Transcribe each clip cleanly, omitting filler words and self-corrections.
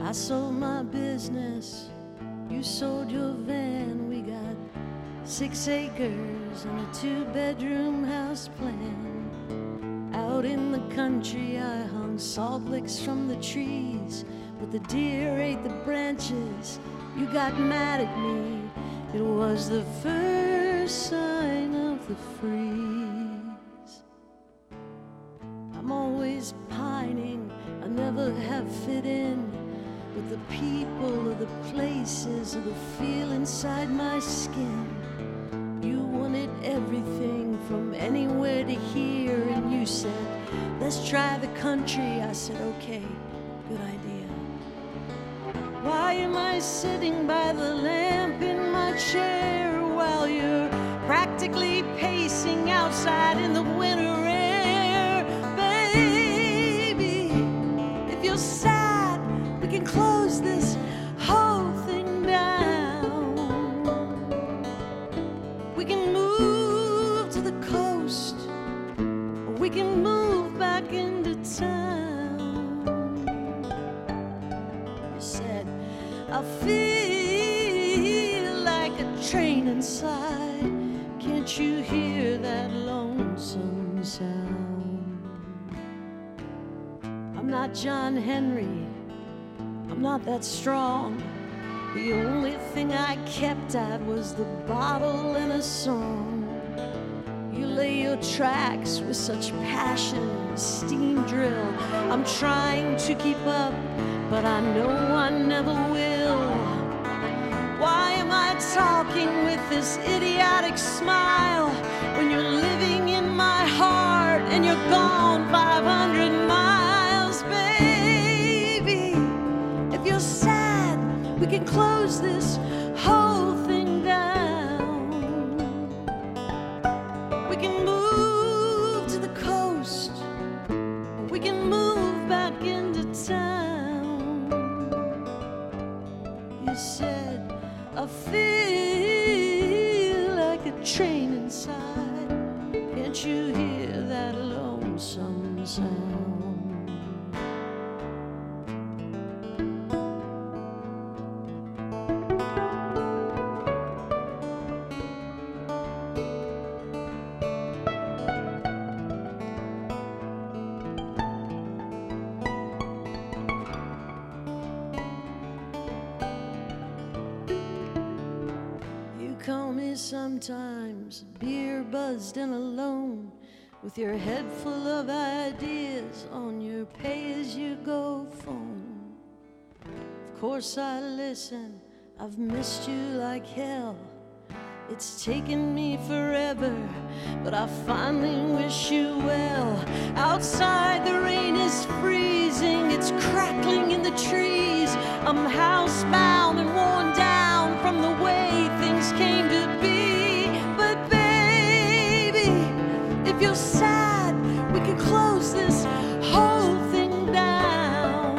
I sold my business, you sold your van. We got 6 acres and a 2-bedroom house plan. Out in the country I hung salt licks from the trees, but the deer ate the branches. You got mad at me. It was the first sign of the freeze. I'm always pining, I never have fit in with the people or the places or the feel inside my skin. You wanted everything from anywhere to here, and you said, let's try the country. I said, okay, good idea. Why am I sitting by the lamp in my chair while you're practically pacing outside in the winter air? Baby, if you're sad, we can close this whole thing down. We can move to the coast, or we can move back into town. You said, I feel like a train inside. Can't you hear that lonesome sound? I'm not John Henry, I'm not that strong. The only thing I kept at was the bottle and a song. You lay your tracks with such passion, steam drill. I'm trying to keep up, but I know I never will. Why am I talking with this idiotic smile when you're living in my heart and you're gone 500 miles? Baby, if you're sad, we can close this whole thing down. We can move to the coast, we can move back into town. You said, I feel like a train inside. Can't you hear that lonesome sound? Call me sometimes, beer buzzed and alone, with your head full of ideas on your pay-as-you-go phone. Of course I listen, I've missed you like hell. It's taken me forever, but I finally wish you well. Outside the rain is freezing, it's crackling in the trees. I'm housebound and worn down from the way things came to be. But baby, if you're sad, we can close this whole thing down.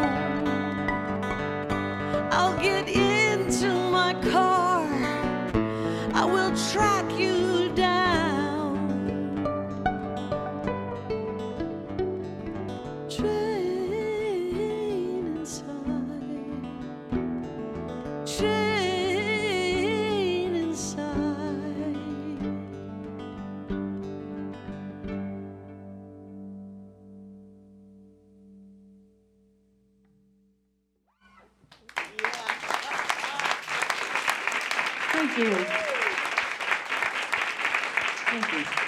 I'll get into my car, I will track you down. Train inside, train inside. Thank you. Thank you.